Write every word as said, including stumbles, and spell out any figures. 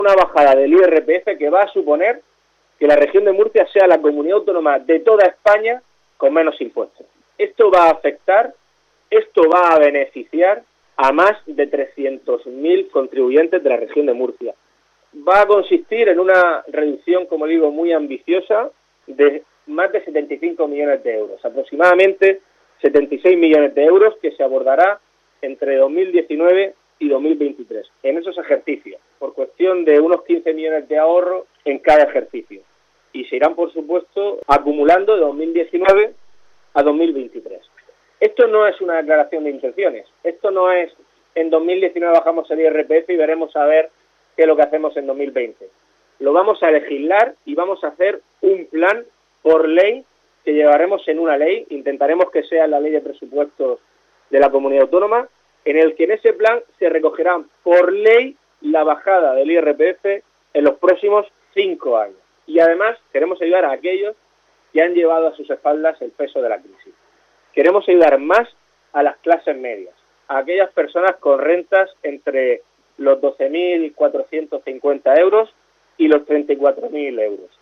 una bajada del I R P F que va a suponer que la región de Murcia sea la comunidad autónoma de toda España con menos impuestos. Esto va a afectar, esto va a beneficiar a más de trescientos mil contribuyentes de la región de Murcia. Va a consistir en una reducción, como digo, muy ambiciosa de más de setenta y cinco millones de euros, aproximadamente setenta y seis millones de euros que se abordará entre dos mil diecinueve y dos mil veintitrés, en esos ejercicios, por cuestión de unos quince millones de ahorro en cada ejercicio. Y se irán, por supuesto, acumulando de dos mil diecinueve a dos mil veintitrés. Esto no es una declaración de intenciones, esto no es en dos mil diecinueve bajamos el I R P F y veremos a ver qué es lo que hacemos en dos mil veinte. Lo vamos a legislar y vamos a hacer un plan por ley que llevaremos en una ley, intentaremos que sea la ley de presupuestos de la comunidad autónoma, en el que en ese plan se recogerán por ley la bajada del I R P F en los próximos cinco años. Y además queremos ayudar a aquellos que han llevado a sus espaldas el peso de la crisis. Queremos ayudar más a las clases medias, a aquellas personas con rentas entre los doce mil cuatrocientos cincuenta euros y los treinta y cuatro mil euros.